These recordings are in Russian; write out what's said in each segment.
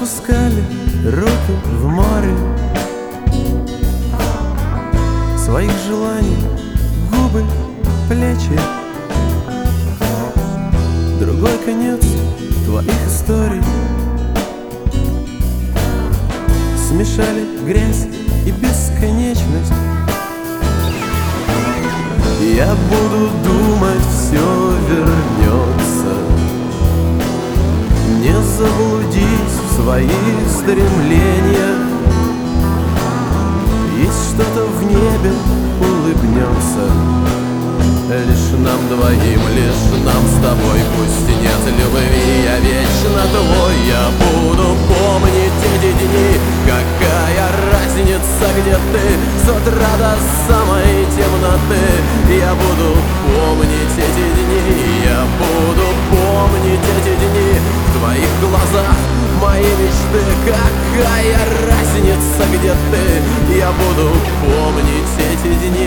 опускали руки в море своих желаний, губы, плечи. Другой конец твоих историй. Смешали грязь и бесконечность. Я буду думать, все вернется. Не заблудись в своих стремлениях. Есть что-то в небе улыбнется. Лишь нам двоим, лишь нам с тобой. Пусть нет любви, я вечно твой. Я буду помнить эти дни. Какая разница, где ты? С утра до самой темноты. Я буду помнить эти дни. Я буду помнить эти дни. В твоих глазах мои мечты. Какая разница, где ты? Я буду помнить эти дни.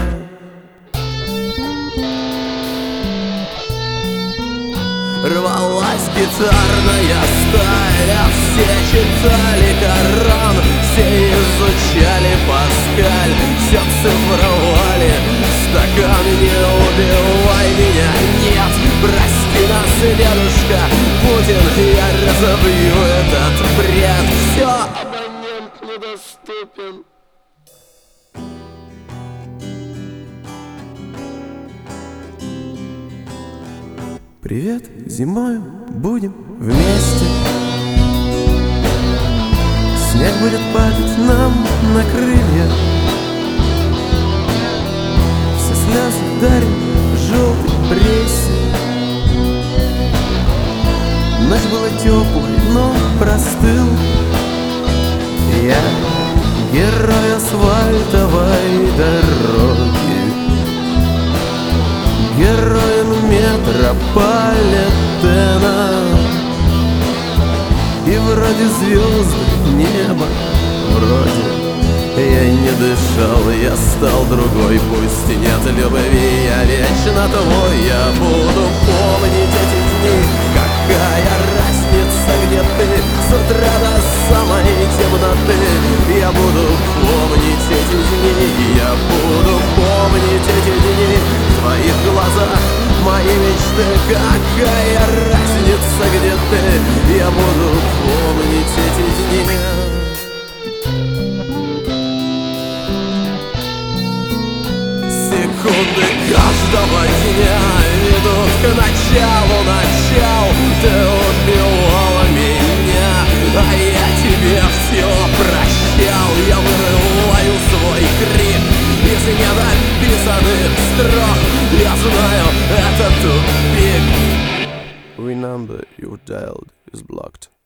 Рвалась гитарная сталь, а все читали Коран, все изучали Паскаль, все цифровали. Стакан, не убивай меня, нет, прости нас, дедушка Путин, я разобью этот бред. Все, абонент недоступен. Привет, зимою будем вместе. Снег будет падать нам на крылья. Все слезы дарим желтой прессе. Ночь была теплой, но простыл. Я герой асфальтовой дороги, героем метрополитена. И вроде звезды, небо, вроде я не дышал, я стал другой. Пусть нет любви, я вечно твой. Я буду помнить эти дни. Какая разница, где ты? С утра до самой темноты. Я буду помнить эти дни. Я буду помнить эти дни. В твоих глазах мои мечты. Какая разница, где ты? Я буду помнить эти дни. Секунды каждого дня ведут к началу начал. Ты убивала меня, а я тебе все прощал. Я вырываю свой крик из недописанных строк. Я знаю, это тупик. Remember, your dial is blocked.